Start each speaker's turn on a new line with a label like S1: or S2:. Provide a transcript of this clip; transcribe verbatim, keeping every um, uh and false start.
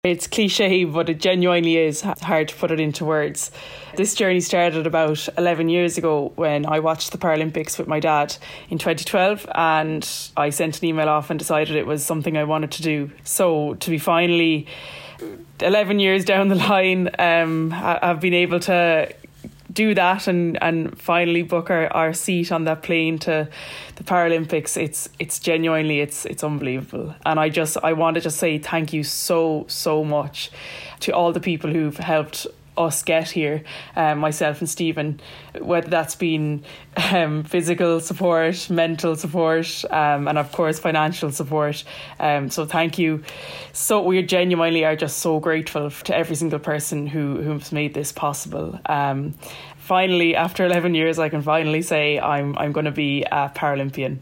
S1: It's cliche, but it genuinely is hard to put it into words. This journey started about eleven years ago when I watched the Paralympics with my dad in twenty twelve, and I sent an email off and decided it was something I wanted to do. So to be finally eleven years down the line, um, I've been able to do that and, and finally book our, our seat on that plane to the Paralympics. It's it's genuinely it's it's unbelievable, and I just I want to just say thank you so so much to all the people who've helped us get here, um, myself and Stephen, whether that's been um, physical support, mental support, um, and of course financial support. Um, so thank you. So we genuinely are just so grateful to every single person who who's made this possible. Um, finally, after eleven years, I can finally say I'm I'm going to be a Paralympian.